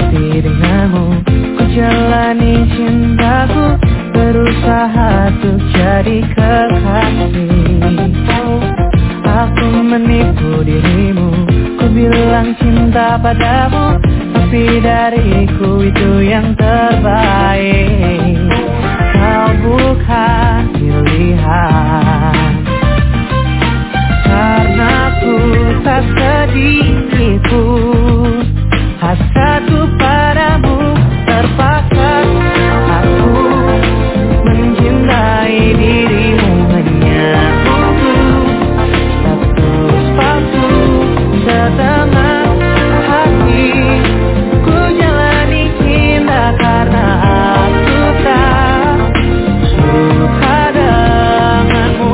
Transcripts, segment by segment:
Tapi denganmu ku jalani cintaku, berusaha untuk jadi kekasih. Aku menipu dirimu, ku bilang cinta padamu, tapi dariku itu yang terbaik. Kau bukan pilihan, karena ku tak sedikit pun hasratku padamu terpaksa. Aku mencintai dirimu hanya untuk status palsu setengah hati. Ku jalani cinta karena aku tak suka denganmu.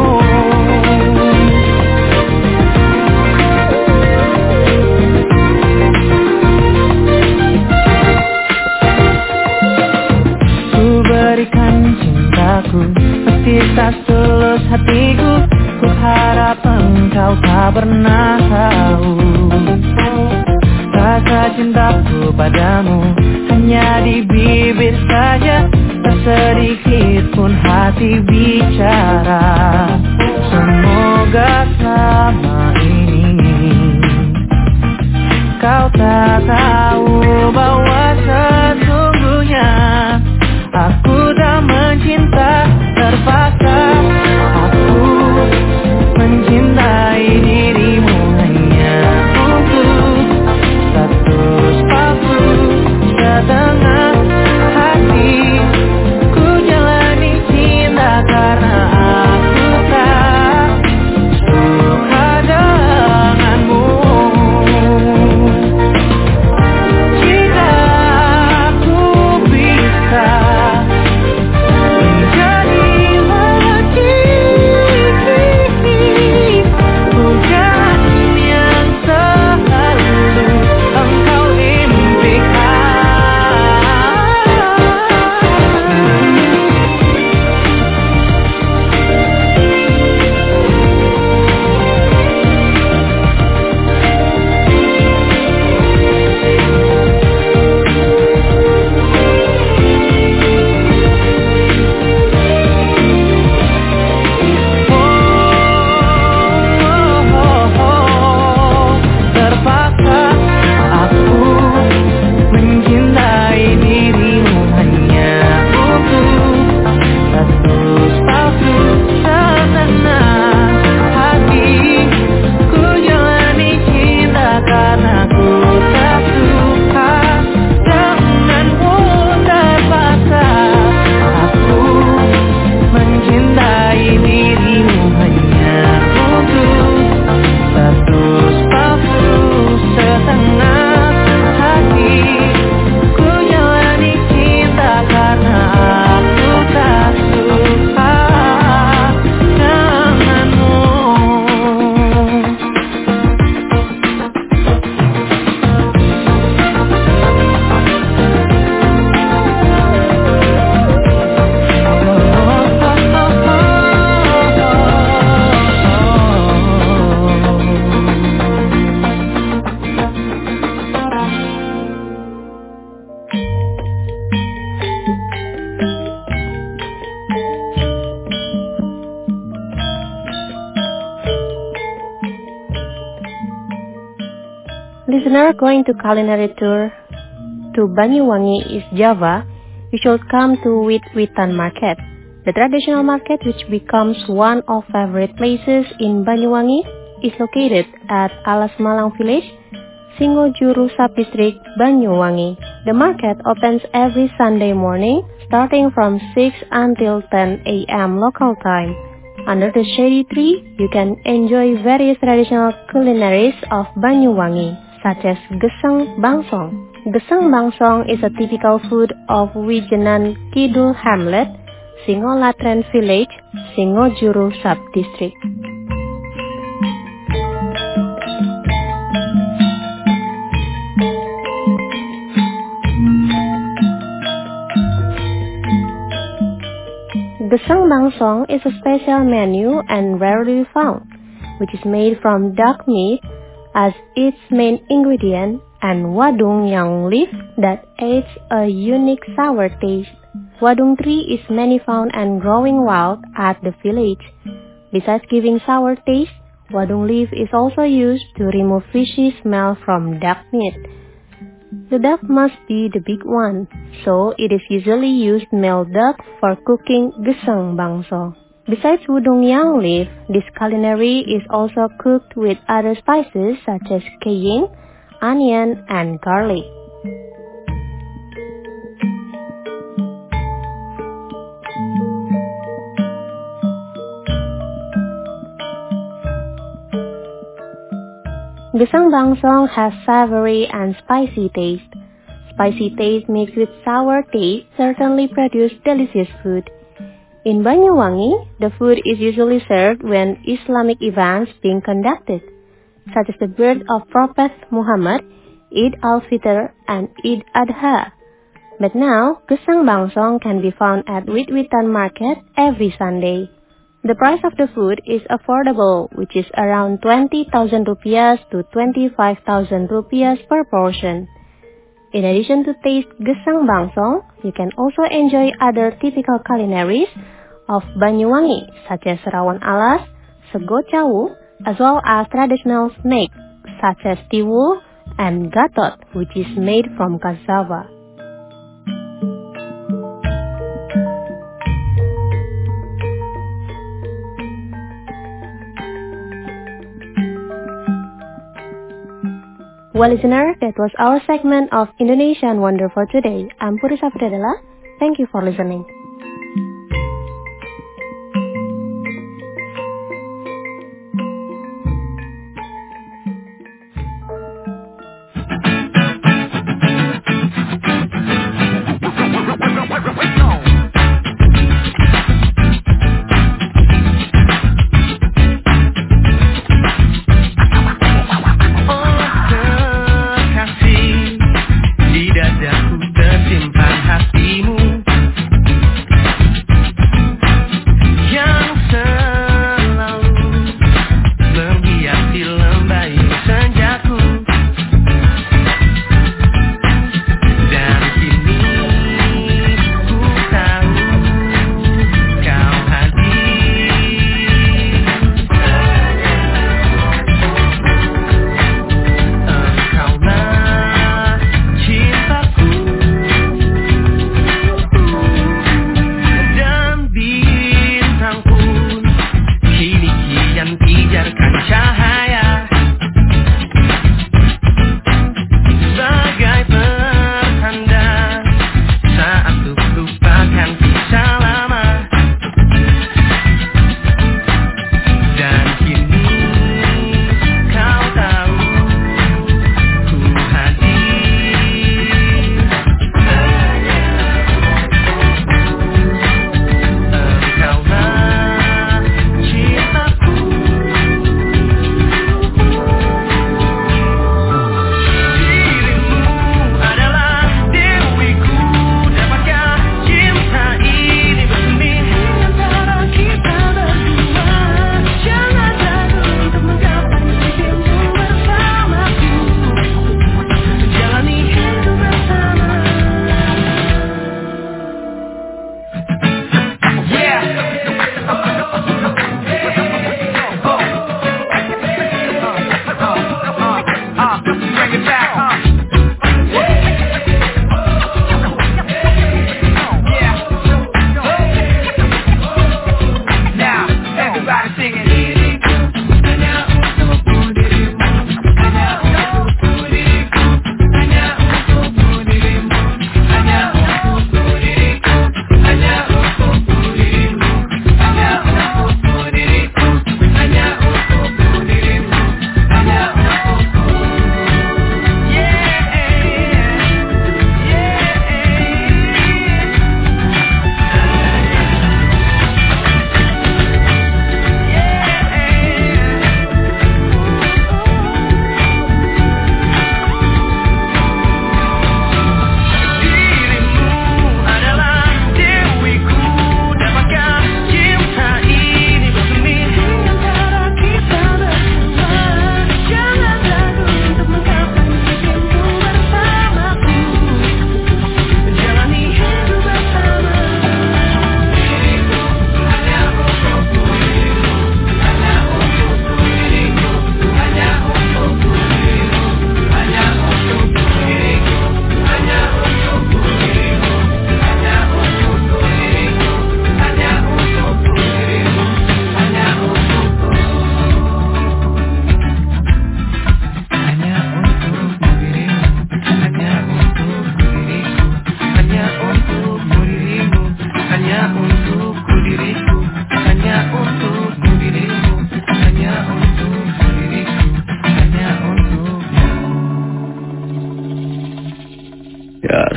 Ku berikan cintaku, meski tak tulus hatiku. Ku harap engkau tak pernah tahu rasa cintaku padamu hanya di bibir saja, tak sedikit pun hati bicara. Semoga selama ini kau tak tahu bahwa sesungguhnya aku tak mencinta terpaksa. Aku mencintai dirimu hanya untuk status palsu setengah hati. Ku jalani cinta karena aku tak suka denganmu. Jika aku bisa menjadi lelaki, bukan yang selalu engkau impikan. Terpaksa aku mencintai dirimu hanya untuk status palsu setengah hati. Ku jalani cinta karena ku tak suka denganmu. Terpaksa aku mencintai dirimu hanya untuk status palsu setengah hati. Ku jalani cinta karena aku tak suka denganmu. Listener going to culinary tour to Banyuwangi, East Java, you should come to Wit-Witan Market. The traditional market, which becomes one of favorite places in Banyuwangi, is located at Alas Malang Village, Singojuru Subdistrict, Banyuwangi. The market opens every Sunday morning, starting from 6 until 10 a.m. local time. Under the shady tree, you can enjoy various traditional culinaries of Banyuwangi, such as Gesang Bangsong. Gesang Bangsong is a typical food of Wijenan Kidul Hamlet, Singolatren Village, Singojuru Subdistrict. Gesang Bangsong is a special menu and rarely found, which is made from duck meat as its main ingredient and wadung yang leaf that adds a unique sour taste. Wadung tree is many found and growing wild at the village. Besides giving sour taste, wadung leaf is also used to remove fishy smell from duck meat. The duck must be the big one, so it is usually used male duck for cooking gesang bangso. Besides wadung yang leaf, this culinary is also cooked with other spices such as cayenne, onion, and garlic. Gesang bangsong has savory and spicy taste. Spicy taste mixed with sour taste certainly produce delicious food. In Banyuwangi, the food is usually served when Islamic events being conducted, such as the birth of Prophet Muhammad, Eid al-Fitr, and Eid Adha. But now, gesang bangsong can be found at Wit-Witan Market every Sunday. The price of the food is affordable, which is around 20,000 rupiah to 25,000 rupiah per portion. In addition to taste gesang bangsong, you can also enjoy other typical culinaries of Banyuwangi, such as rawon alas, sego cawu, as well as traditional snacks such as tiwul and gatot, which is made from cassava. Well, listener, that was our segment of Indonesian Wonder for today. I'm Puri Safridadela. Thank you for listening.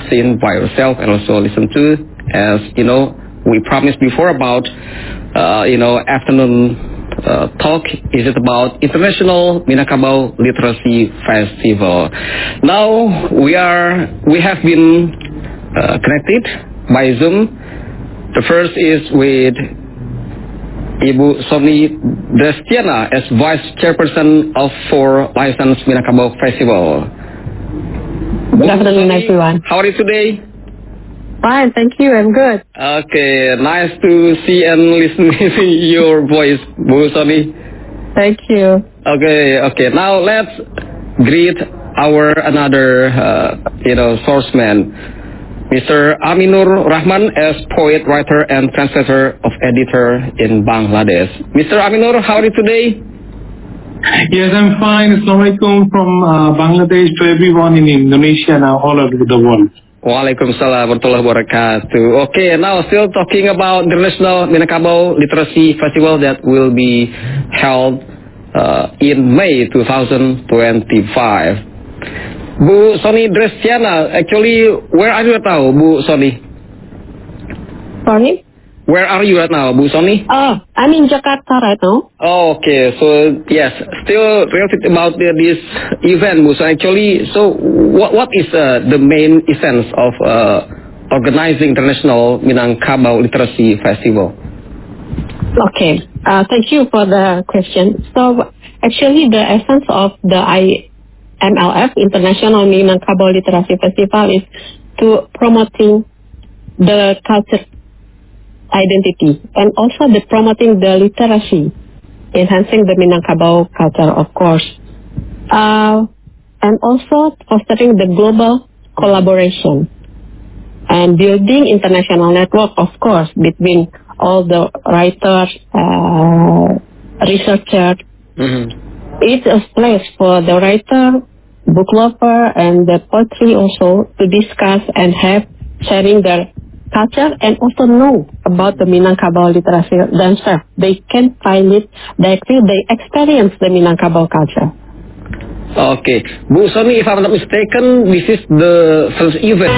seen by yourself and also listened to. As you know, we promised before about afternoon talk is it about International Minangkabau Literacy Festival. Now we have been connected by Zoom. The first is with Ibu Sony Destiana as Vice Chairperson of For Licensed Minangkabau Festival. Good afternoon, everyone. How are you today? Fine, thank you. I'm good. Okay, nice to see and listen to your voice, Bu Sony. Thank you. Okay. Now let's greet our another, sourceman, Mr. Aminur Rahman as poet, writer, and translator of editor in Bangladesh. Mr. Aminur, how are you today? Yes, I'm fine. Assalamualaikum from Bangladesh to everyone in Indonesia and all over the world. Waalaikumsalam warahmatullahi wabarakatuh. Okay, now still talking about International Minangkabau Literacy Festival that will be held in May 2025. Bu Sony Destiana, actually, where are you right now, Bu Sony? Sorry? Where are you right now, Bu Sony? Oh, I'm in Jakarta right now. Oh, okay. So, yes, still related about this event, Bu Sony. Actually, so what is the main essence of organizing International Minangkabau Literacy Festival? Okay, thank you for the question. So, actually, the essence of the IMLF, International Minangkabau Literacy Festival, is to promoting the culture identity and also the promoting the literacy, enhancing the Minangkabau culture, of course, and also fostering the global collaboration and building international network, of course, between all the writers, researchers. Mm-hmm. It's a place for the writer, book lover, and the poetry also to discuss and have sharing their culture and also know about the Minangkabau literacy themselves. They can find it directly. They experience the Minangkabau culture. Okay. Bu Sony, if I'm not mistaken, this is the first event.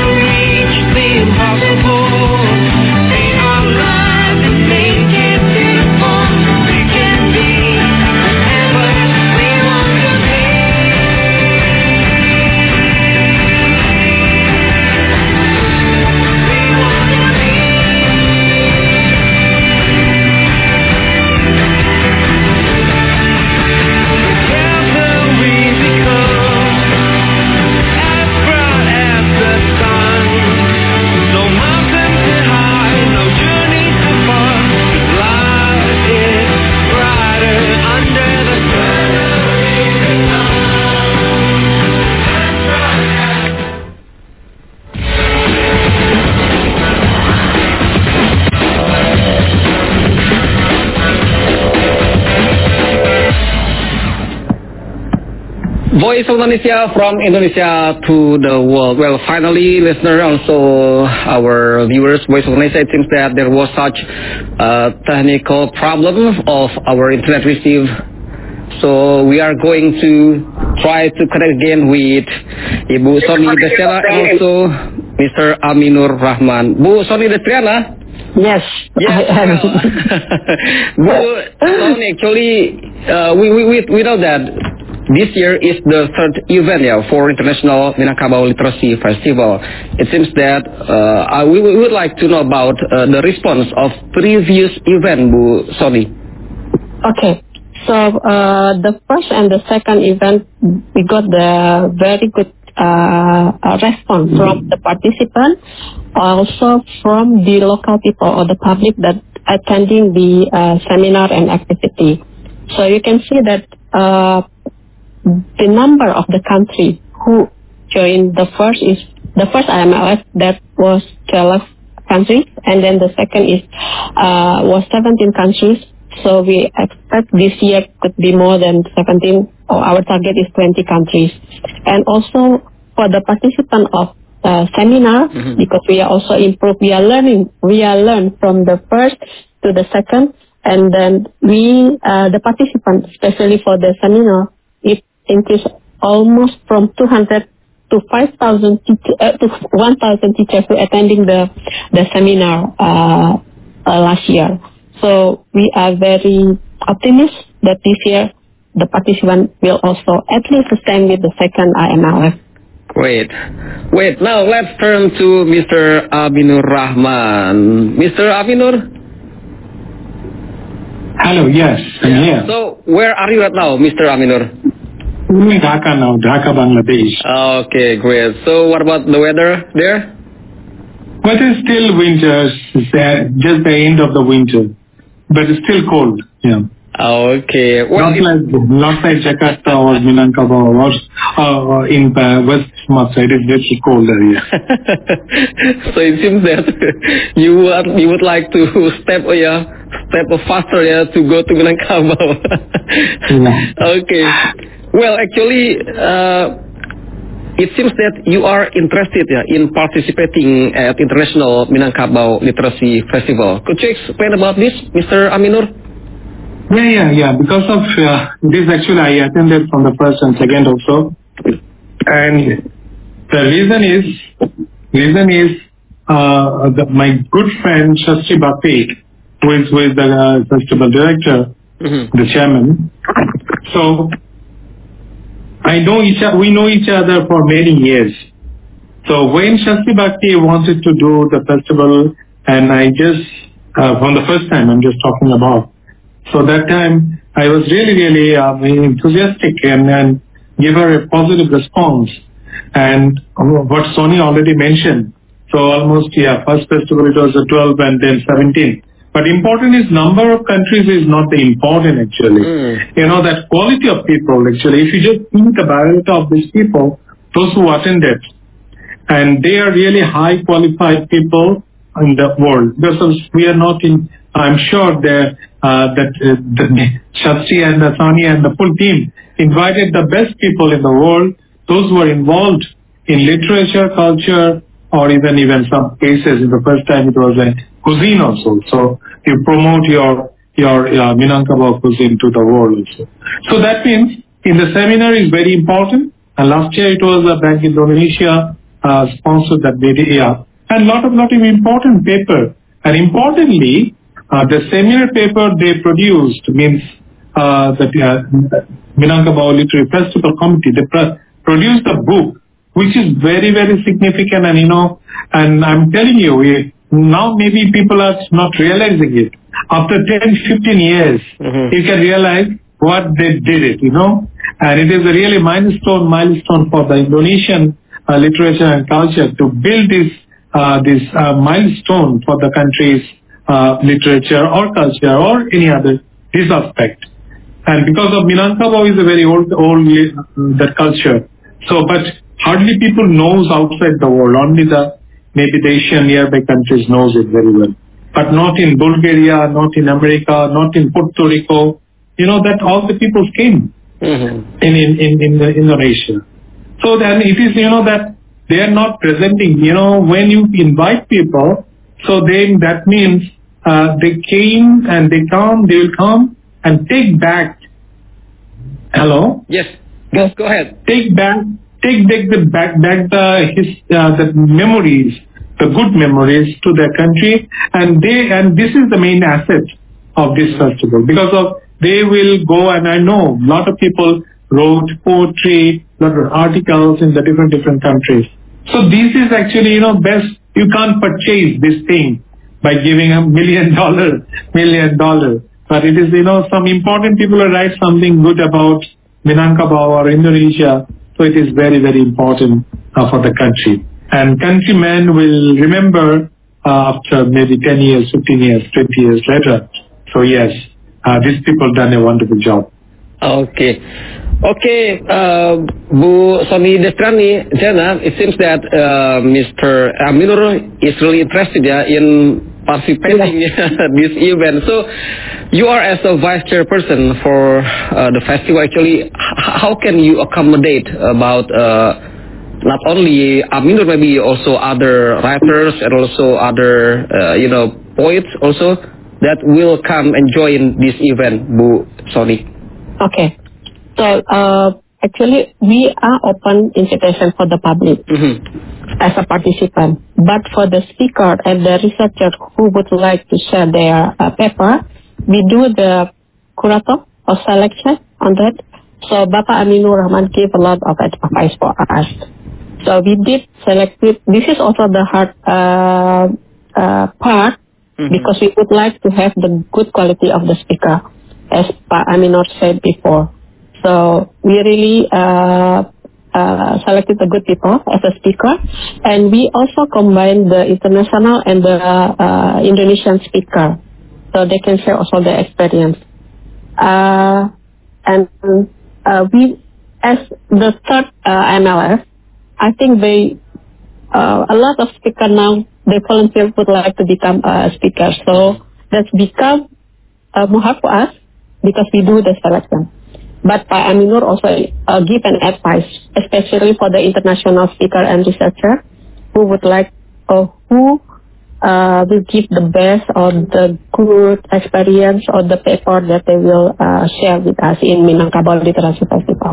Voice of Indonesia from Indonesia to the world. Well, finally, listener, also our viewers, Voice of Indonesia, it seems that there was such a technical problem of our internet receive. So we are going to try to connect again with Ibu Sony Destiana and also Mr. Aminur Rahman. Bu Sony Destiana? Yes. Bu Sony, actually, we know that this year is the third event for International Minangkabau Literacy Festival. It seems that we would like to know about the response of previous event, Bu Sony. Okay, so the first and the second event, we got the very good response from the participants, also from the local people or the public that attending the seminar and activity. So you can see that the number of the country who joined the first IMLF, that was 12 countries, and then the second was 17 countries. So we expect this year could be more than 17, or our target is 20 countries. And also for the participant of seminar, because we are also improve, we are learn from the first to the second, and then the participants, especially for the seminar, it increased almost from 200 to 1,000 teachers who attending the seminar last year. So we are very optimistic that this year the participants will also at least sustain with the second IMLF. Great. Wait, now let's turn to Mr. Aminur Rahman. Mr. Aminur? Hello, yes, I'm here. So, where are you right now, Mr. Aminur? I'm in Dhaka now, Dhaka, Bangladesh. Okay, great. So, what about the weather there? But it's still winter, just the end of the winter. But it's still cold, yeah. Okay. Well, not like Jakarta or Minangkabau or in West Sumatra. It is very cold area. So it seems that you would like to step faster to go to Minangkabau. Yeah. Okay. Well, actually, it seems that you are interested in participating at International Minangkabau Literacy Festival. Could you explain about this, Mr. Aminur? Yeah. Because of this, actually, I attended from the first and second also, and the reason is my good friend Shastri Bhakti, who is the festival director, the chairman. So we know each other for many years. So when Shastri Bhakti wanted to do the festival, and I just from the first time I'm just talking about. So that time I was really enthusiastic and gave her a positive response. And what Sony already mentioned, so almost first festival it was 12 and then 17. But important is number of countries is not the important actually. You know, that quality of people actually. If you just think the biodata of these people, those who attended, and they are really high qualified people in the world. Because we are not in. I'm sure that Shastri and Sani and the full team invited the best people in the world, those who are involved in literature, culture, or even some cases. In the first time it was a cuisine also. So you promote your Minangkabau cuisine to the world also. So that means in the seminar is very important. And last year it was a Bank Indonesia sponsored that video, and lot of important paper. And importantly, the seminar paper they produced means the Minangkabau Literary Festival Committee, they produced a book which is very significant, and and I'm telling you, now maybe people are not realizing it. After 10-15 years, you can realize what they did it, and it is a really milestone for the Indonesian literature and culture to build this milestone for the country's literature or culture or any other this aspect. And because of Minangkabau is a very old that culture. So, but hardly people knows outside the world. Only maybe the Asian nearby countries knows it very well. But not in Bulgaria, not in America, not in Puerto Rico. That all the peoples came in Indonesia. So then it is that they are not presenting. When you invite people, so then that means they came and they will come and take back. Hello? Yes, go ahead. Take back the memories, the good memories to their country, and this is the main asset of this festival, because they will go, and I know a lot of people wrote poetry, lot of articles in the different countries. So this is actually best. You can't purchase this thing by giving $1 million, but it is some important people will write something good about Minangkabau or Indonesia. So it is very important for the country. And countrymen will remember after maybe 10 years, 15 years, 20 years later. So yes, these people done a wonderful job. Okay, Bu Sony Destrani, Jana, it seems that Mr. Aminur is really interested in participating in this event. So you are as a vice chairperson for the festival. Actually, how can you accommodate about not only Aminur, maybe also other writers and also other poets also that will come and join this event, Bu Sony? Okay. So actually we are open invitation for the public as a participant. But for the speaker and the researcher who would like to share their paper, we do the curator or selection on that. So Bapak Aminur Rahman gave a lot of advice for us. So we did select it. This is also the hard part because we would like to have the good quality of the speaker, as Pak Aminur said before. So we really selected the good people as a speaker, and we also combine the international and the Indonesian speaker, so they can share also their experience. And we, as the third MLS, I think a lot of speakers now, they volunteer would like to become a speaker. So that's become more hard for us because we do the selection. But Pak Aminur also give an advice, especially for the international speaker and researcher who would like, who will give the best or the good experience or the paper that they will share with us in Minangkabau Literasi Festival.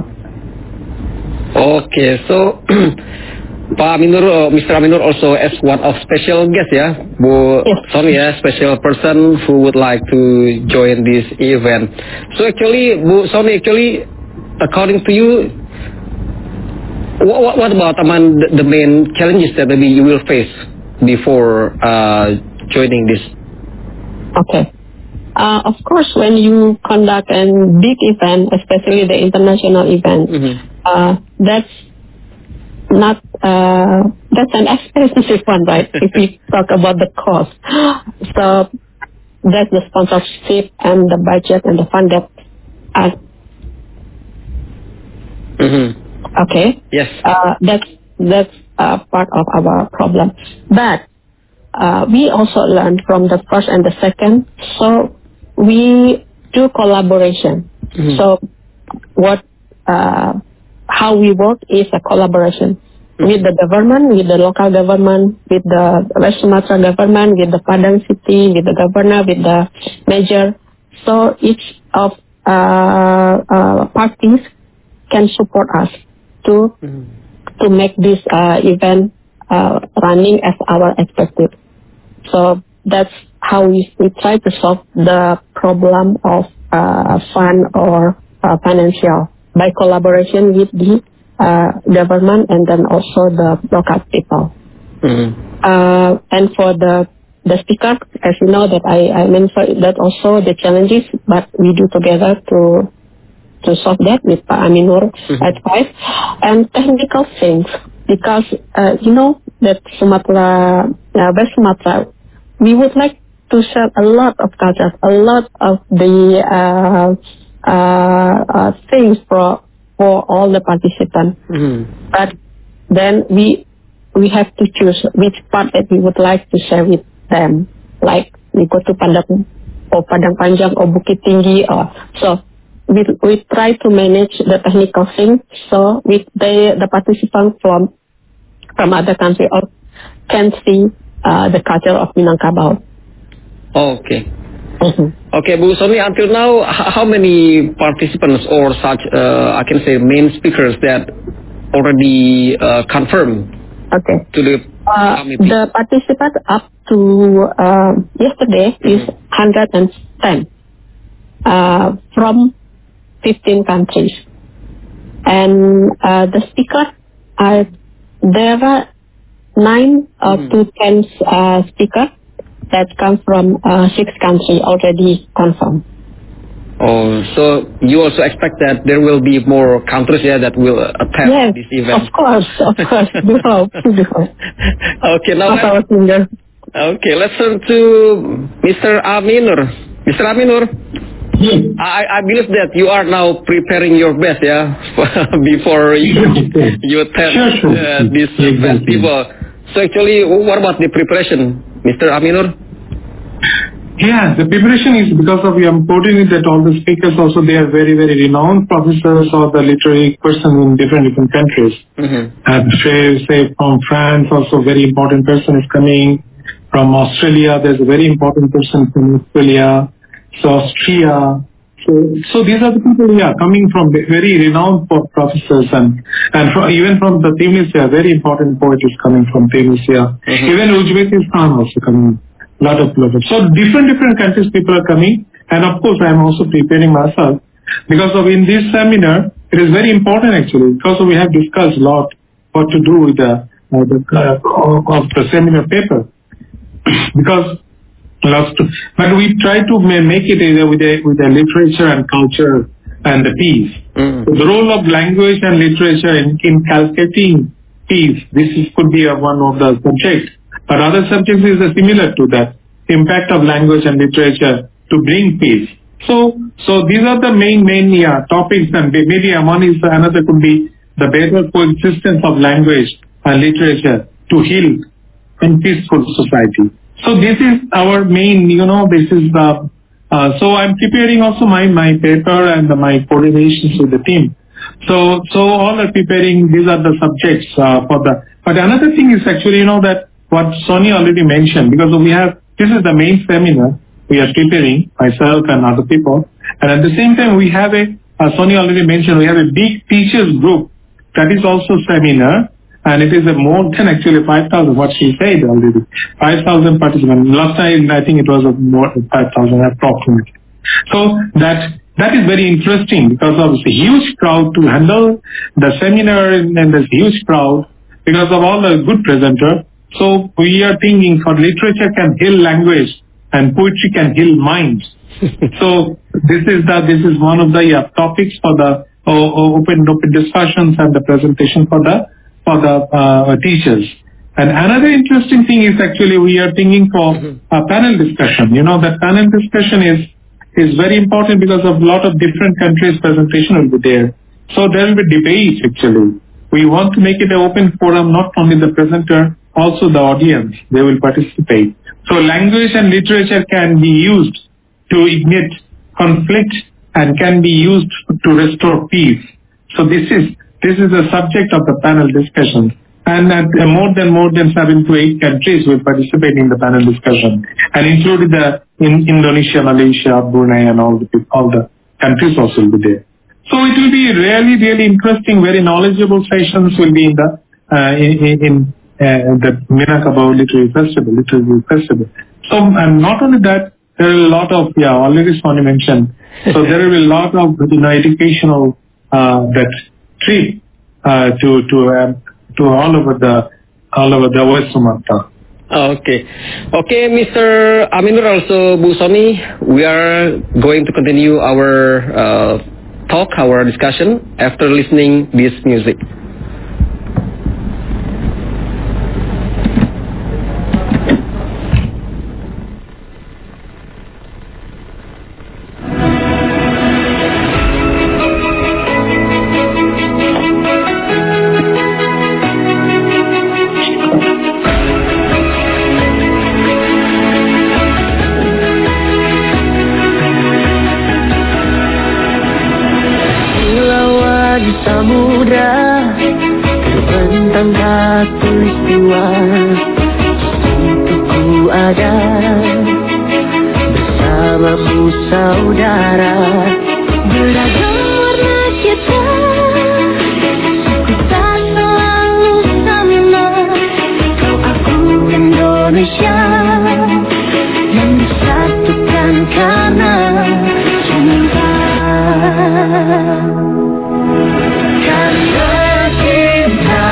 Okay, so Pak Aminur, Mr. Aminur also as one of special guests, yeah, Bu Sony, special person who would like to join this event. So actually, Bu Sony, according to you, what about the main challenges that maybe you will face before joining this? Okay. Of course, when you conduct a big event, especially the international event, that's not that's an expensive one, right? If we talk about the cost, so that's the sponsorship and the budget and the fund that are okay. Yes. That's part of our problem, but we also learned from the first and the second. So we do collaboration. So how we work is a collaboration with the government, with the local government, with the West Sumatra government, with the Padang city, with the governor, with the mayor. So each of parties can support us to make this event running as our expected. So that's how we try to solve the problem of fund or financial by collaboration with the government and then also the local people. And for the speaker, as you know, that I mentioned that also the challenges, but we do together to solve that with Pak Aminur advice and technical things, because you know that Sumatra, West Sumatra, we would like to share a lot of culture, a lot of the things for all the participants. But then we have to choose which part that we would like to share with them. Like we go to Padang Panjang or Bukit Tinggi, or so we try to manage the technical things. So the participants from other country or can see the culture of Minangkabau. Okay. Okay, Bu Sony, until now, how many participants or such, I can say, main speakers that already confirmed to the committee? The participants up to yesterday is 110 from 15 countries. And the speakers, there are 9 to 10 speakers that come from 6 countries already confirmed. Oh, so you also expect that there will be more countries that will attend this event? Of course. Do hope. Okay, now let's turn to Mr. Aminur. Mr. Aminur, I believe that you are now preparing your best, before you attend this festival. So actually, what about the preparation, Mr. Aminur? Yeah, the preparation is because of the importance that all the speakers also, they are very, very renowned professors or the literary person in different countries. Say from France, also very important person is coming. From Australia, there's a very important person from Australia. So Austria, So these are the people, coming from very renowned professors and even from the Tunisia, very important poet is coming from Tunisia. Even Uzbekistan also coming. Lot of. So different countries people are coming, and of course I am also preparing myself because in this seminar it is very important actually because we have discussed a lot what to do with the seminar paper because. But we try to make it with the literature and culture and the peace. So the role of language and literature in calculating peace, could be one of the subjects. But other subjects is similar to that, impact of language and literature to bring peace. So these are the main topics, and maybe another could be the better coexistence of language and literature to heal in peaceful society. So this is our main, this is the, so I'm preparing also my paper and my coordinations with the team. So all are preparing, these are the subjects but another thing is actually, that what Sonia already mentioned, because this is the main seminar we are preparing, myself and other people. And at the same time, we have Sonia already mentioned, we have a big teachers group that is also seminar. And it is more than actually 5,000, what she said already. 5,000 participants. Last time, I think it was more than 5,000 approximately. So that is very interesting because of the huge crowd to handle the seminar and this huge crowd because of all the good presenter. So we are thinking for literature can heal language and poetry can heal minds. So this is one of the topics for the open discussions and the presentation for the teachers. And another interesting thing is actually we are thinking for a panel discussion. That panel discussion is very important because of a lot of different countries' presentation will be there. So there will be debate actually. We want to make it an open forum, not only the presenter, also the audience. They will participate. So language and literature can be used to ignite conflict and can be used to restore peace. So this is the subject of the panel discussion, and more than 7 to 8 countries will participate in the panel discussion, and including in Indonesia, Malaysia, Brunei, and all the countries also will be there. So it will be really interesting, very knowledgeable sessions will be in the Minangkabau Literary Festival. So and not only that, there are a lot of already Sonia mentioned. So there will be a lot of educational that trip to all over the West Sumatra. Okay, Mr. Aminur, also Bu Soni, we are going to continue our our discussion after listening this music. Samudra terbentang khatulistiwa, untukku ada bersamamu saudara. Beragam warna kita, suku tak selalu sama. Kau aku Indonesia yang disatukan karena cinta. Karena cinta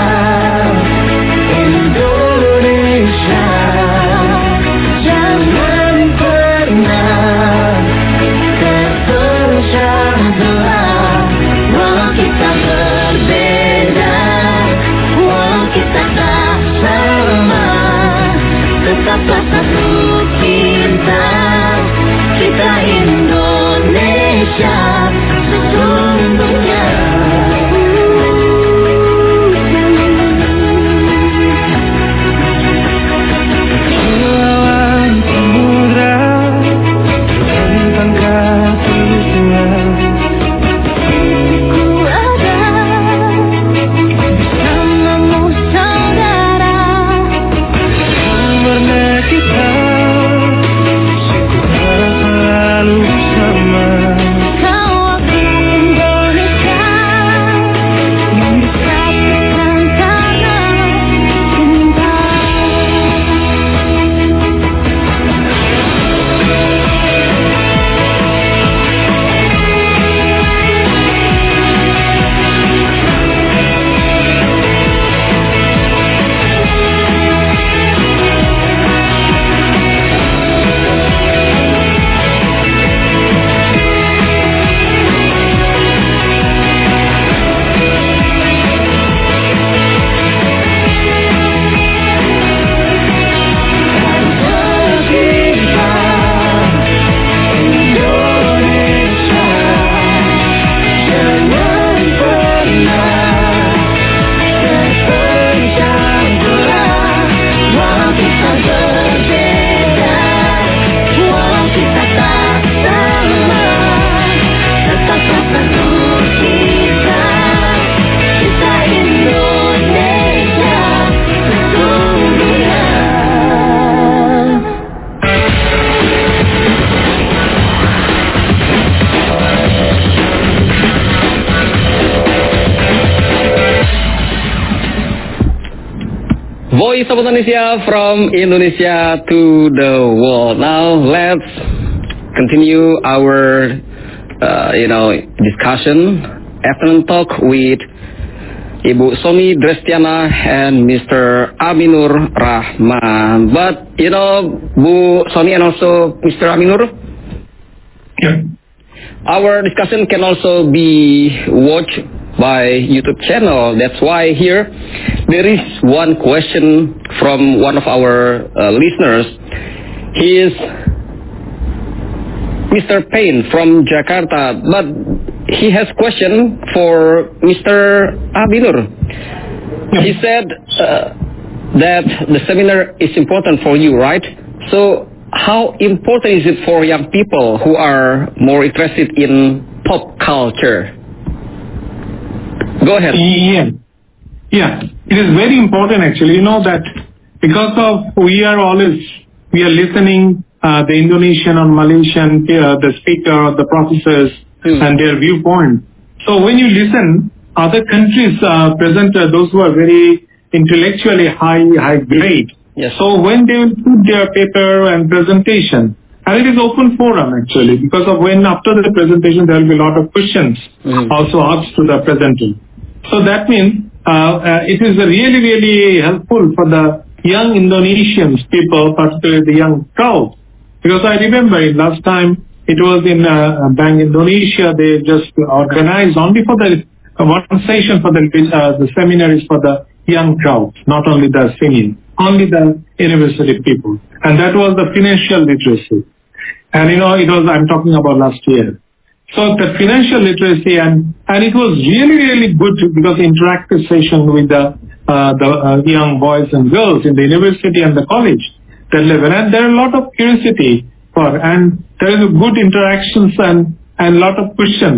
Indonesia, jangan pernah terbelah. Voice of Indonesia from Indonesia to the world. Now let's continue our, discussion, afternoon talk with Ibu Sony Drestiana and Mr. Aminur Rahman. But, Bu Sony and also Mr. Aminur, our discussion can also be watched by YouTube channel. That's why here there is one question from one of our listeners. He is Mr. Payne from Jakarta, but he has question for Mr. Aminur. He said that the seminar is important for you, right? So how important is it for young people who are more interested in pop culture? Go ahead. Yeah, it is very important actually. That because of we are listening the Indonesian or Malaysian, the speaker, the professors and their viewpoint. So when you listen, other countries present those who are very intellectually high grade. Yes. So when they will put their paper and presentation, and it is open forum actually, because of when after the presentation there will be a lot of questions also asked to the presenter. So that means it is really, really helpful for the young Indonesians people, particularly the young crowd. Because I remember last time it was in Bank Indonesia, they just organized only for the one session for the seminar is for the young crowd, not only the senior, only the university people. And that was the financial literacy. And I'm talking about last year. So the financial literacy and it was really, really good because interactive session with the young boys and girls in the university and the college that level. And there are a lot of curiosity and there is a good interactions and a lot of questions.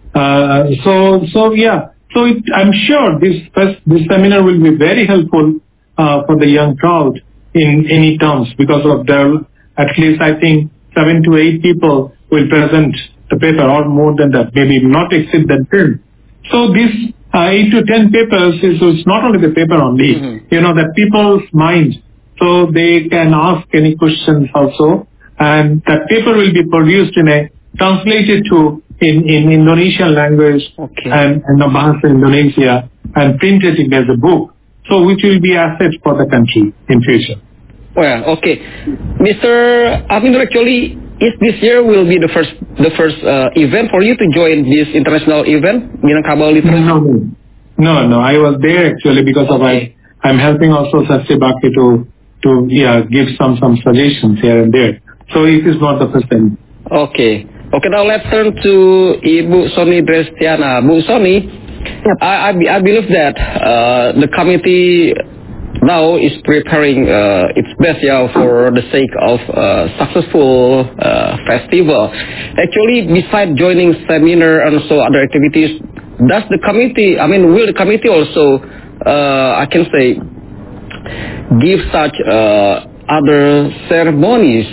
I'm sure this seminar will be very helpful for the young crowd in any terms because of at least I think 7 to 8 people will present the paper or more than that, maybe not exceed that 10. So this 8 to 10 papers is not only the paper only, that people's mind, so they can ask any questions also, and that paper will be produced translated to in Indonesian language and the Bahasa Indonesia and printed as a book, so which will be asset for the country in future. Well, okay, Mr. Aminur, actually, is this year will be the first event for you to join this international event, Minangkabau Literacy? No, I was there actually because I'm helping also Sasya Baki to give some suggestions here and there. So it is not the first time. Okay, now let's turn to Ibu Sony Drestiana. Bu Sony, I believe that the committee now is preparing its best for the sake of successful festival. Actually, besides joining seminar and also other activities, will the committee also, I can say, give such other ceremonies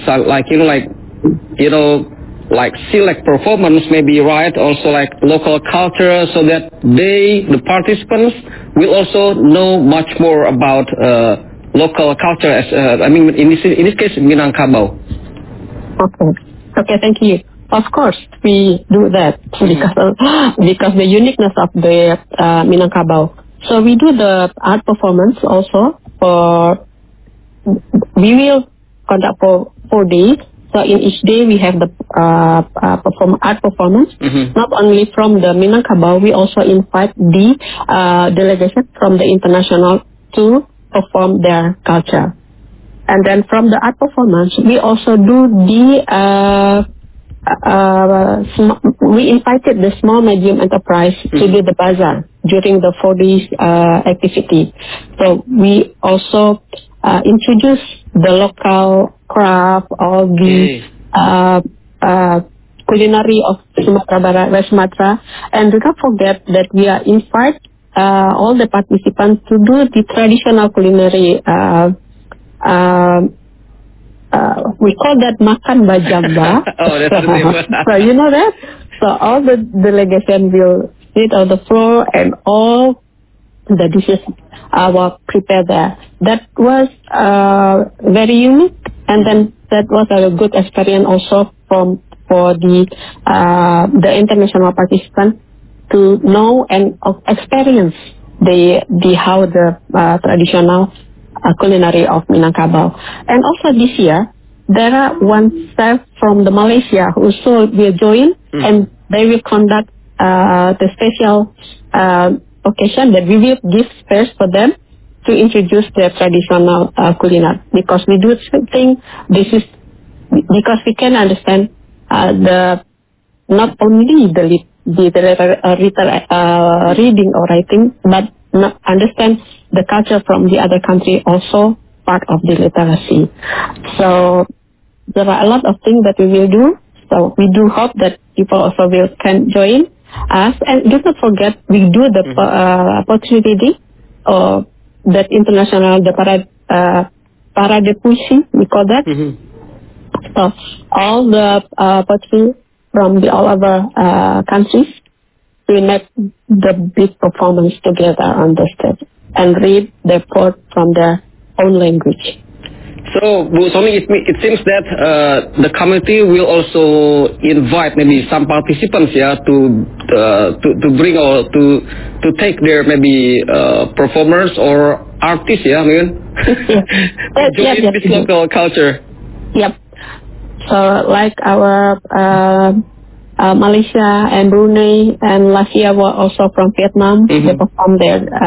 like select performance maybe, right? Also like local culture, so that the participants will also know much more about local culture. In this case, Minangkabau. Okay, thank you. Of course, we do that because the uniqueness of the Minangkabau. So we do the art performance also we will conduct for 4 days. So in each day we have the art performance. Not only from the Minangkabau, we also invite the delegation from the international to perform their culture. And then from the art performance, we also do we invited the small medium enterprise to do the bazaar during the 4 days activity. So we also introduce the local craft, all the culinary of Sumatra Barat, West Sumatra, and do not forget that we are invite all the participants to do the traditional culinary. We call that makan bajamba. That's the name. So you know that? So all the delegation will sit on the floor and all the dishes were prepared there. That was very unique, and then that was a good experience also for the international participants to know and experience the how the traditional culinary of Minangkabau. And also this year, there are one chef from the Malaysia who also will join, and they will conduct the special occasion that we will give space for them to introduce their traditional culinary, because we do think this is because we can understand not only the reading or writing, but understand the culture from the other country, also part of the literacy. So there are a lot of things that we will do. So we do hope that people also can join us. And do not forget, we do the opportunity that international, the Parade Puisi, we call that. So all the poetry from all other countries, we make the big performance together on the stage and read the poet from their own language. So, Bu Sony, it seems that the committee will also invite maybe some participants, to bring or to take their maybe performers or artists, I mean, to join this local culture. Yep. So, like our Malaysia and Brunei and last year were also from Vietnam. They perform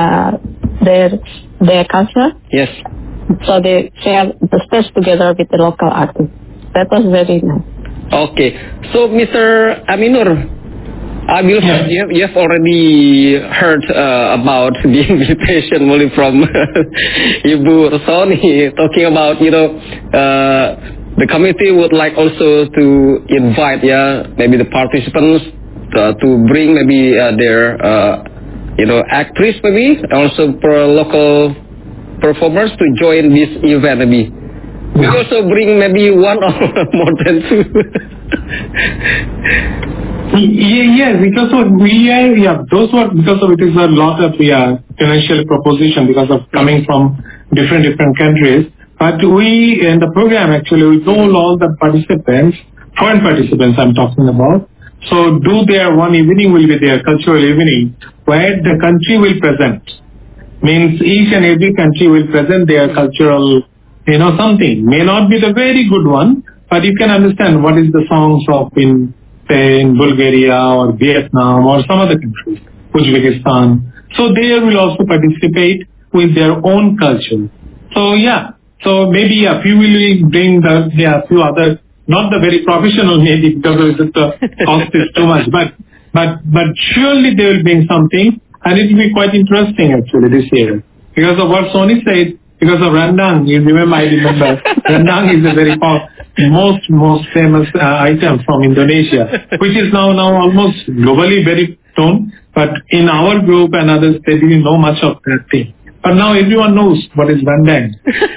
their culture. Yes. So they share the stage together with the local artists. That was very nice. Okay. So, Mr. Aminur, I will you have already heard about the invitation only from Ibu Sony, talking about, the committee would like also to invite, maybe the participants to bring maybe their, actress maybe, also for local performers to join this event maybe. We also bring maybe one or more than two. Yes, because it is a lot of financial proposition because of coming from different countries. But we, in the program actually, we told all the participants, foreign participants I'm talking about, so do their one evening will be their cultural evening, where the country will present. Means each and every country will present their cultural, something. May not be the very good one, but you can understand what is the songs of in Bulgaria or Vietnam or some other countries, Uzbekistan. So they will also participate with their own culture. So so maybe a few will bring few other, not the very professional maybe because the cost is too much, but surely they will bring something. And it will be quite interesting actually this year. Because of what Sony said, because of Rendang, I remember, Rendang is a very most famous item from Indonesia, which is now almost globally very known. But in our group and others, they didn't know much of that thing. But now everyone knows what is Rendang,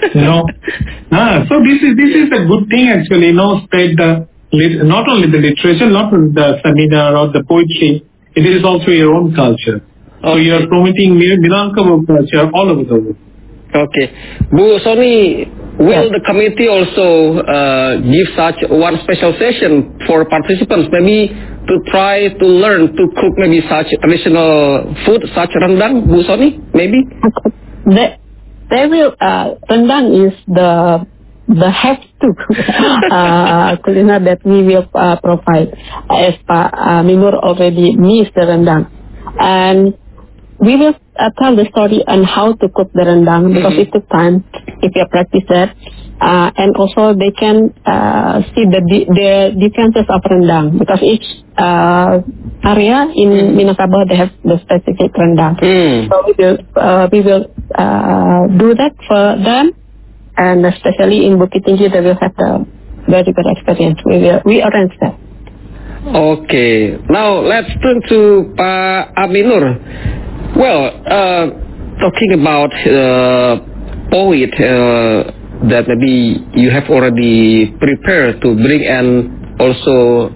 So this is a good thing actually, spread not only the literature, not only the seminar or the poetry, it is also your own culture. So you are promoting Minangkabau culture all over the world. Okay. Bu Sony, will the committee also give such one special session for participants, maybe to try to learn to cook maybe such traditional food, such rendang, Bu Sony, maybe? They will, rendang is the have-to culinary that we will provide, as Pak Minur already missed the rendang. And we will tell the story on how to cook the rendang, because it took time if you practice that. And also they can see the differences of rendang, because each area in Minangkabau they have the specific rendang. So we will do that for them, and especially in Bukit Tinggi they will have the very good experience. We arrange that. Okay. Now let's turn to Pak Aminur. Well, talking about poet that maybe you have already prepared to bring and also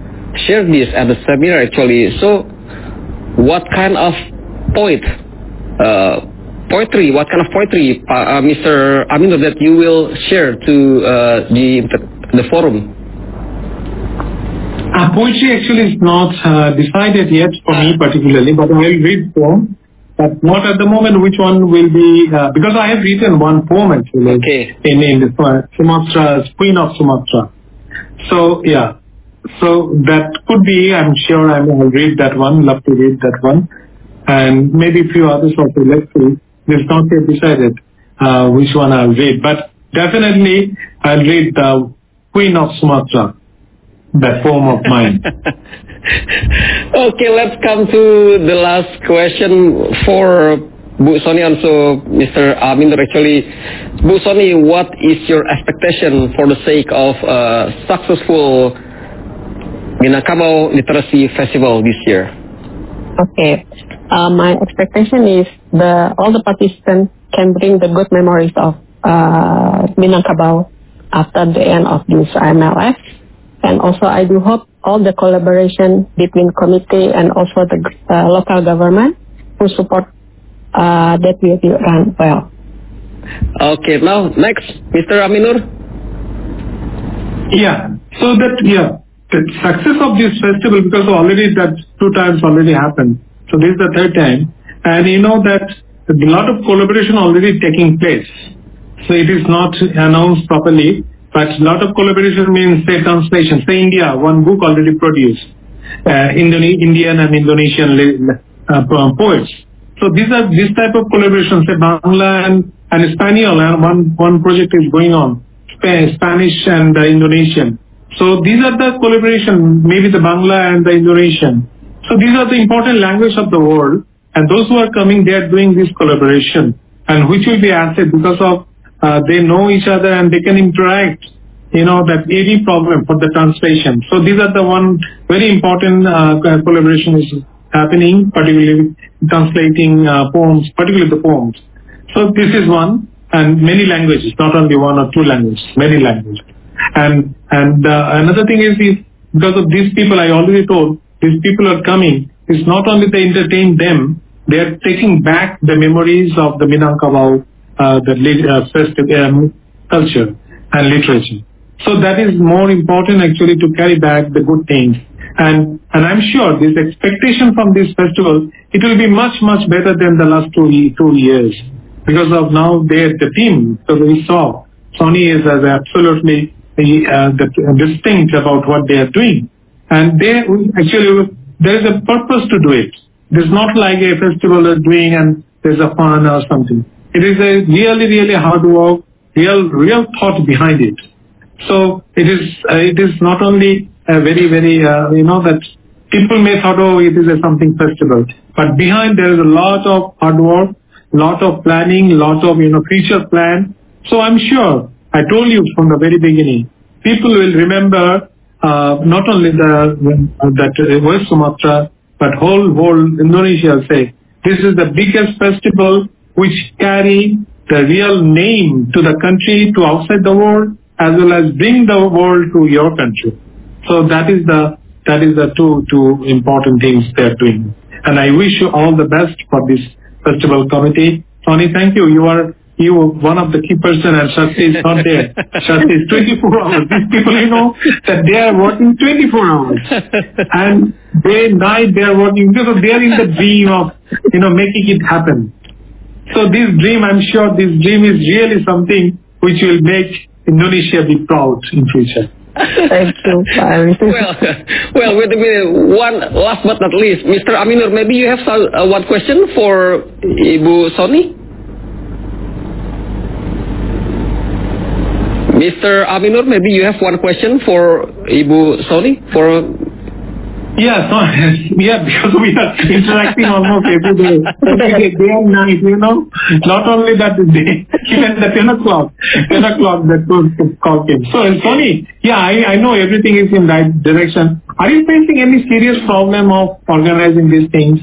share this at the seminar actually. So, what kind of poet poetry. What kind of poetry, Mr. Aminur, that you will share to the forum? Poetry actually is not decided yet for me particularly, but I will read poem. But not at the moment which one will be, because I have written one poem actually in the Sumatra, Queen of Sumatra. So yeah, so that could be, I'm sure I will read that one, love to read that one. And maybe a few others also, let's see. It's not yet decided which one I'll read, but definitely I'll read the Queen of Sumatra, that poem of mine. Okay, let's come to the last question for Bu Sony, also Mr. Aminur. Actually, Bu Sony, what is your expectation for the sake of successful Minangkabau Literacy Festival this year? Okay. My expectation is all the participants can bring the good memories of Minangkabau after the end of this IMLF. And also I do hope all the collaboration between committee and also the local government who support that will be run well. Okay, now next, Mr. Aminur. Yeah, so the success of this festival, because already that 2 times already happened. So this is the 3rd time. And you know that a lot of collaboration already taking place. So it is not announced properly, but a lot of collaboration means, say, translation. Say India, one book already produced. Indian and Indonesian poets. So this type of collaboration, say Bangla and Espanol, and one project is going on, Spanish and Indonesian. So these are the collaboration, maybe the Bangla and the Indonesian. So these are the important language of the world, and those who are coming, they are doing this collaboration, and which will be asset because of they know each other and they can interact, that any problem for the translation. So these are the one very important collaboration is happening, particularly translating poems, particularly the poems. So this is one, and many languages, not only 1 or 2 languages, many languages. And another thing is because of these people, I already told, these people are coming, it's not only they entertain them, they are taking back the memories of the Minangkabau, the festive culture and literature. So that is more important actually, to carry back the good things. And I'm sure this expectation from this festival, it will be much, much better than the last 2 years. Because of now the team, so we saw, Sony is as absolutely distinct about what they are doing. And there is a purpose to do it. It's not like a festival they're doing and there's a fun or something. It is a really, really hard work, real thought behind it. So it is not only a very, very, that people may thought, oh, it is a something festival. But behind there is a lot of hard work, lot of planning, lot of, future plan. So I'm sure, I told you from the very beginning, people will remember not only that West Sumatra, but whole Indonesia say, this is the biggest festival which carry the real name to the country, to outside the world, as well as bring the world to your country. So that is the two important things they are doing. And I wish you all the best for this festival committee. Tony, thank you. You are one of the key person, and Shakti is not there. Shakti is 24 hours. These people, that they are working 24 hours. And day and night they are working, because they are in the dream of, making it happen. So this dream, I'm sure this dream is really something which will make Indonesia be proud in future. Thank you. Well, wait a minute. One last but not least, Mr. Aminur, maybe you have one question for Ibu Sony? Mr. Aminur, maybe you have one question for Ibu Sony? Yeah, because we are interacting almost every day and night, Not only that day, even the 10 o'clock that goes to call him. So, Sony, I know everything is in right direction. Are you facing any serious problem of organizing these things?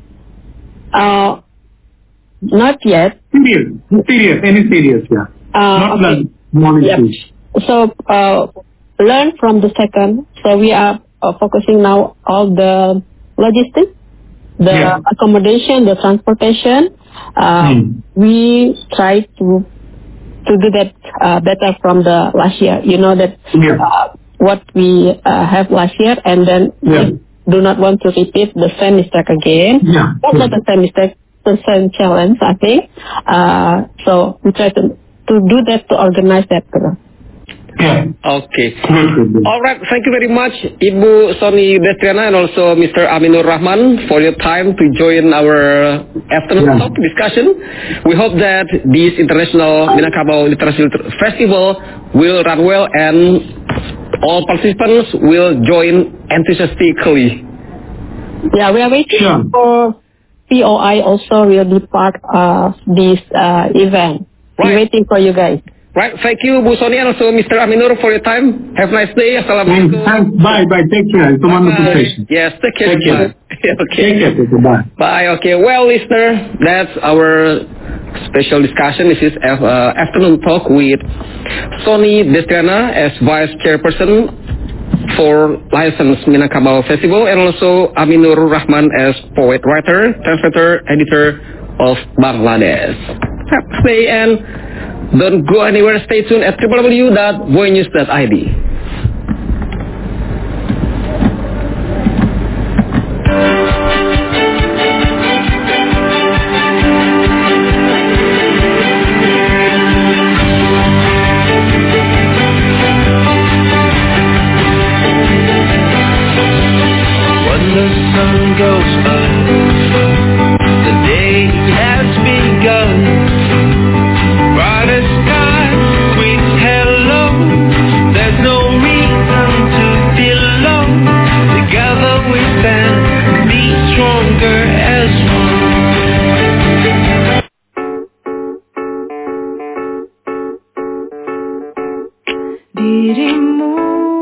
Not yet. Serious, yeah. Not okay. Issues. So, learn from the second. So we are focusing now all the logistics, the accommodation, the transportation, we try to do that better from the last year. You know that what we have last year, and then we do not want to repeat the same mistake again. Not the same mistake, the same challenge, I think. So we try to do that, to organize that. Okay. All right. Thank you very much, Ibu Sony Destriana and also Mr. Aminur Rahman for your time to join our afternoon talk discussion. We hope that this International Minangkabau Literacy Festival will run well and all participants will join enthusiastically. Yeah, we are waiting for POI also will be part of this event. We're waiting for you guys. Right, thank you, Bu Sony, and also Mr. Aminur for your time. Have a nice day. Assalamualaikum. Thanks. Bye. Take care. It's a wonderful session. Yes, take care. Take care. Okay. Take care. Bye. Bye. Okay. Well, listener, that's our special discussion. This is afternoon talk with Sony Destriana as Vice Chairperson for License Minangkabau Festival, and also Aminur Rahman as poet, writer, translator, editor of Bangladesh. Have a nice day and don't go anywhere. Stay tuned at www.voinews.id. When the sun goes by, the day has begun. Brighter sky, sweet hello. There's no reason to feel alone. Together we stand, be stronger as one. Dirimu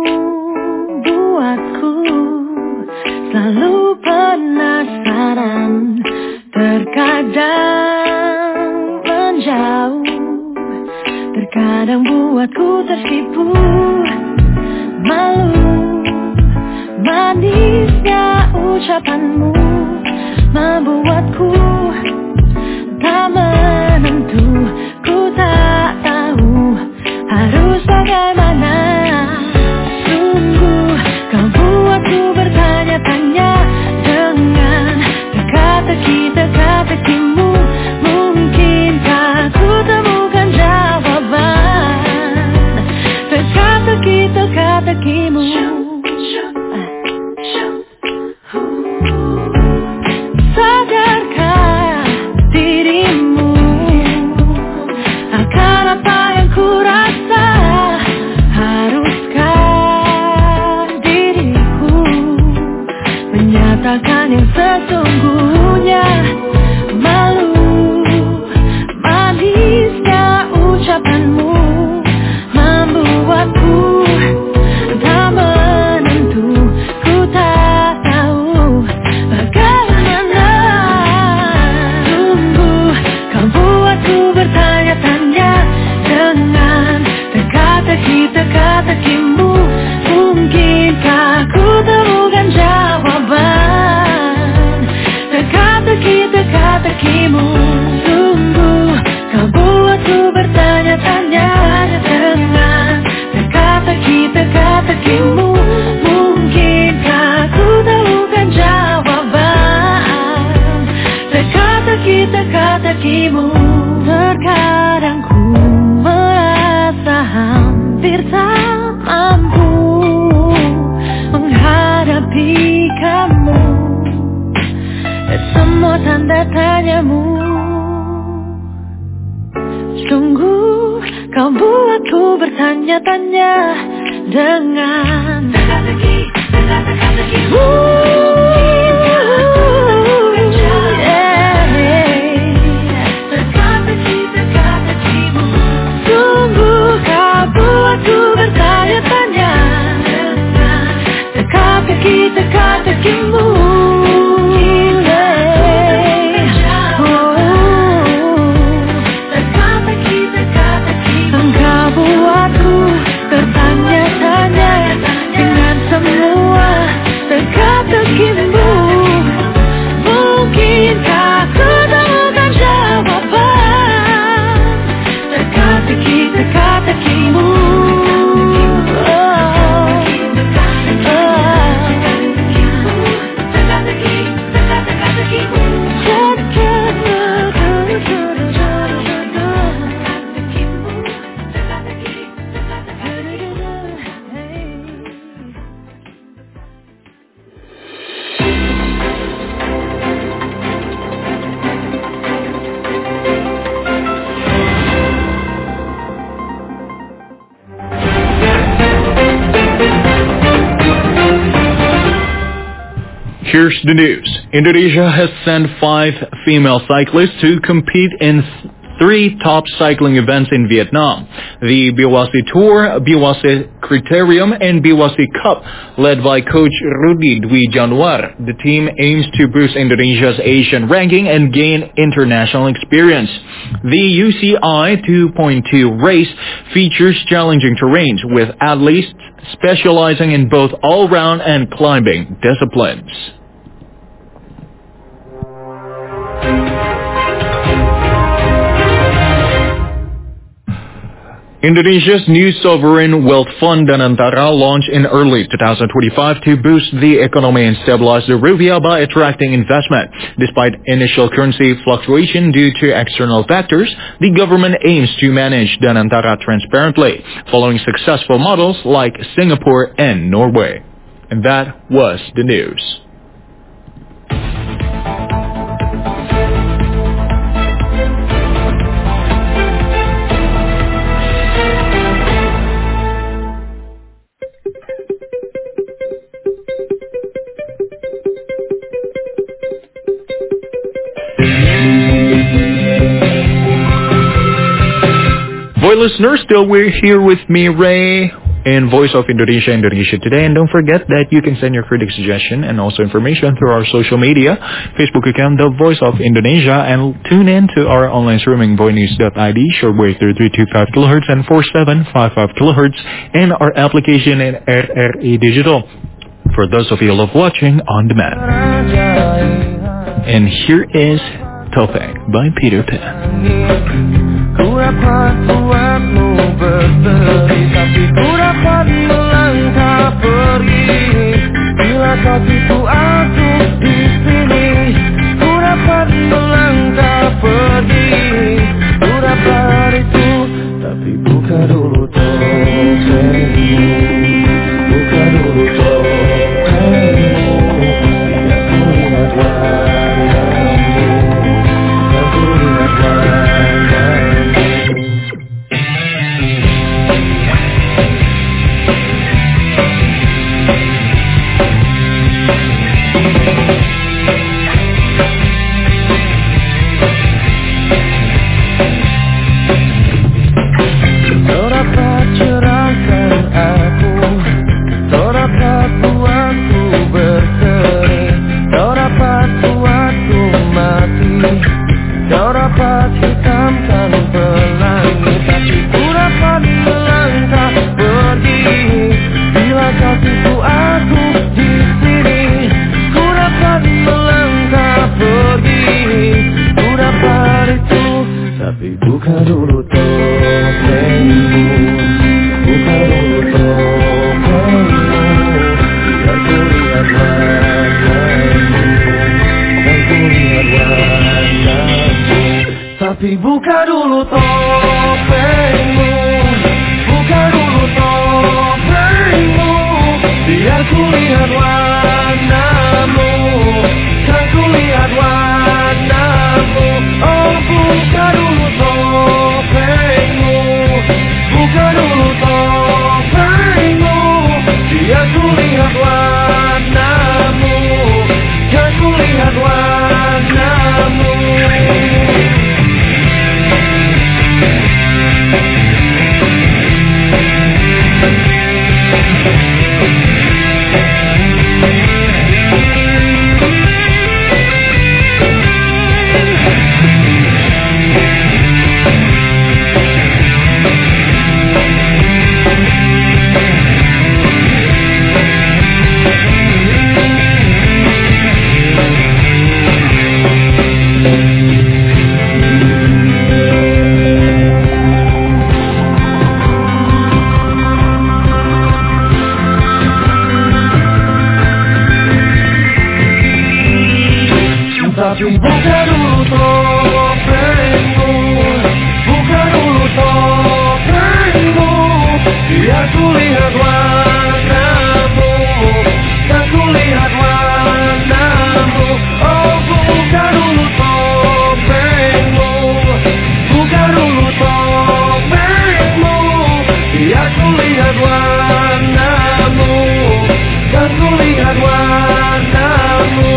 buatku selalu penasaran, terkadang menjauh, terkadang buatku tersipu, malu manisnya ucapanmu membuatku tak menentu, ku tak tahu harus bagaimana. Sungguh kau buatku bertanya-tanya dengan teka-tekimu. Mungkinkah ku temukan jawaban teka-tekimu? Sadarkah dirimu akan apa yang ku rasa? Haruskah diriku menyatakan yang sesungguhnya? Malu manisnya ucapanmu membuatku tak menentu, ku tak tahu bagaimana. Sungguh kau buatku bertanya-tanya dengan teka-tekimu. Mungkinkah ku temukan jawaban teka-tekimu? Sungguh kau buatku bertanya-tanya dengan teka-tekimu. Mungkinkah ku temukan jawaban teka-tekimu? Terkadang ku merasa hampir tak mampu menghadapi kamu dan semua tanda tanyamu. Sungguh kau buatku bertanya-tanya dengan teka-tekimu. Sungguh kau buatku bertanya-tanya dengan teka-tekimu. Engkau buatku bertanya-tanya dengan semua teka-teki. Here's the news. Indonesia has sent 5 female cyclists to compete in 3 top cycling events in Vietnam. The Biwasi Tour, Biwasi Criterium, and Biwasi Cup, led by coach Rudi Dwi Januar. The team aims to boost Indonesia's Asian ranking and gain international experience. The UCI 2.2 race features challenging terrains with athletes specializing in both all-round and climbing disciplines. Indonesia's new sovereign wealth fund Danantara launched in early 2025 to boost the economy and stabilize the rupiah by attracting investment. Despite initial currency fluctuation due to external factors, the government aims to manage Danantara transparently, following successful models like Singapore and Norway. And that was the news. Listeners, still we're here with me, Ray, in Voice of Indonesia Today. And don't forget that you can send your critic suggestion and also information through our social media, Facebook account, The Voice of Indonesia, and tune in to our online streaming, voinews.id, shortwave 3325 kHz and 4755 kHz, and our application in RRI Digital, for those of you who love watching on demand. And here is Topeng by Peter Pan. Ku dapat buatmu berseri, tapi ku dapat melangkah pergi. Bila kau tipu aku di sini, ku dapat melangkah pergi. Ku dapat itu, tapi buka dulu topengmu. Buka dulu topengmu. Biar ku lihat wajahmu. Biar ku lihat wajahmu. lihat warnamu.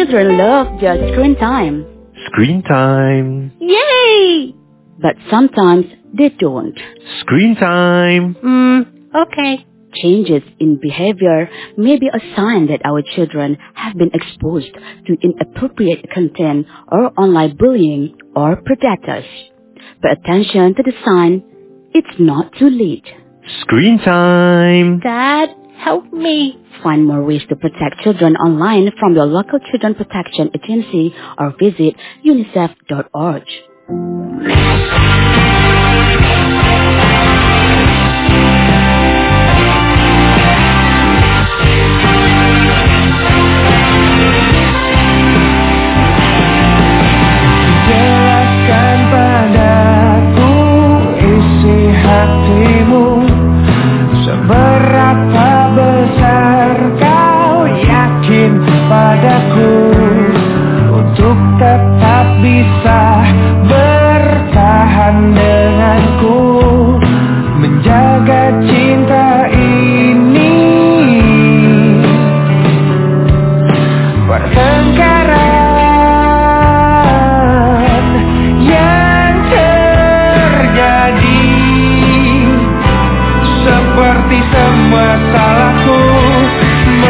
children love their screen time. Screen time. Yay! But sometimes they don't. Screen time. Okay. Changes in behavior may be a sign that our children have been exposed to inappropriate content or online bullying or predators. Pay attention to the sign. It's not too late. Screen time. Dad, help me. Find more ways to protect children online from your local children protection agency or visit unicef.org. Jelaskan padaku isi hatimu, seberapa besar kau yakin padaku untuk tetap bisa bertahan.